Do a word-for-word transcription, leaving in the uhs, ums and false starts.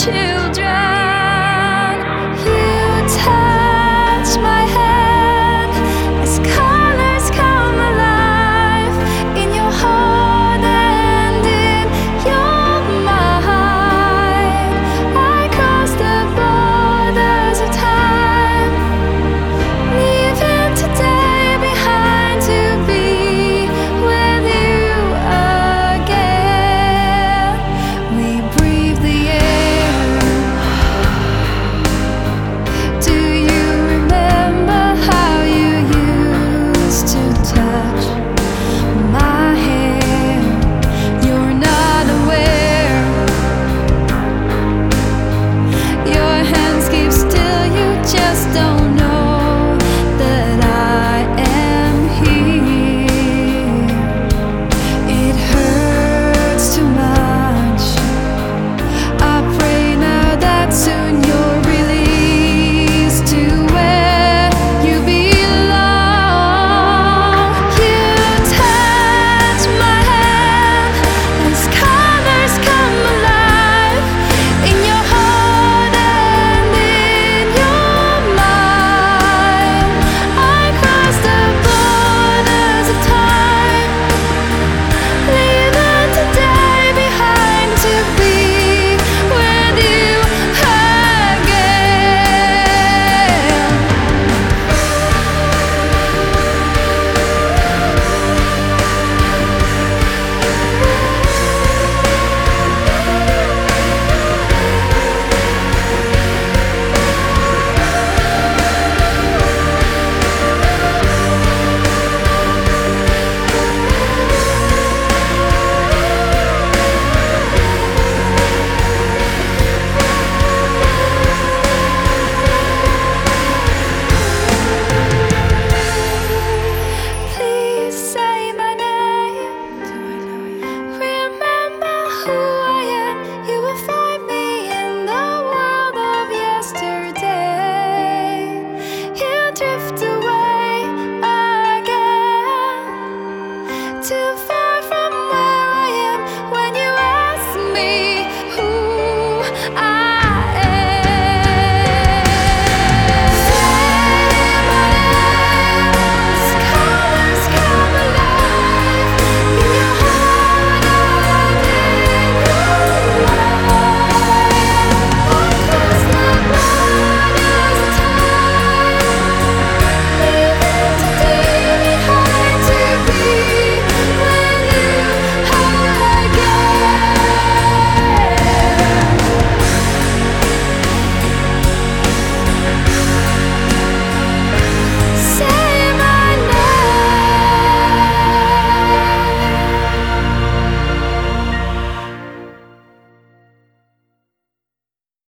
children. You touch my hand as colors come alive in your heart and in your mind. I cross the borders of time, leaving today behind to be with you again. We breathe the air. Do you remember how you used to touch my hair? You're not aware. Your hands keep still, you just don't know that I am here. It hurts too much. I pray now that soon you're released to where you belong. You touch my hand as colors come alive in your heart and in your mind. I cross the borders of time, leaving today behind to be with you again. Please say my name. Remember who